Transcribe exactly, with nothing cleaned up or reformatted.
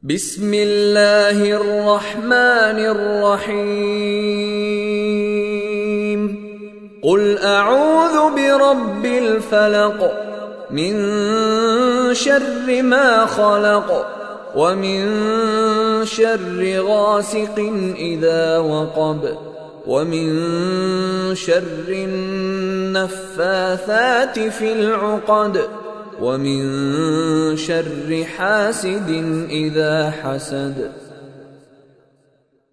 बिस्मिल्लाहिर रहमानिर रहीम। कुल अऊज़ु बिरब्बिल फलक मिन शर्रि मा खलक व मिन शर्रि गासिकिन इज़ा वक़ब व मिन शर्रि नफ़्फ़ाथाति फ़िल उक़द व मिन शर्रि हासिदिन इज़ा हसद।